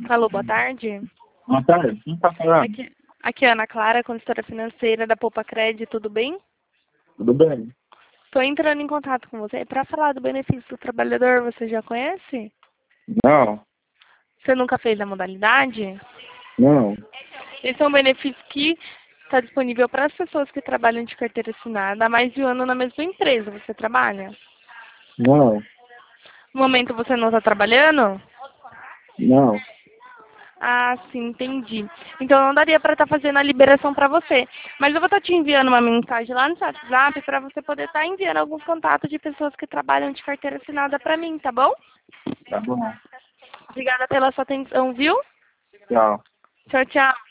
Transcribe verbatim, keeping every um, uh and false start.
Alô, boa tarde. Boa tarde, quem está falando? Aqui, aqui é a Ana Clara, consultora financeira da Poupa Cred, tudo bem? Tudo bem? Estou entrando em contato com você para falar do benefício do trabalhador, você já conhece? Não, Você nunca fez a modalidade? não, Esse é um benefício que está disponível para as pessoas que trabalham de carteira assinada há mais de um ano na mesma empresa. Você trabalha? não, No momento você não está trabalhando? não. Ah, sim, entendi. Então não daria para estar fazendo a liberação para você. Mas eu vou estar te enviando uma mensagem lá no seu WhatsApp para você poder estar enviando alguns contatos de pessoas que trabalham de carteira assinada para mim, tá bom? Tá bom. Obrigada pela sua atenção, viu? Tchau. Tchau, tchau.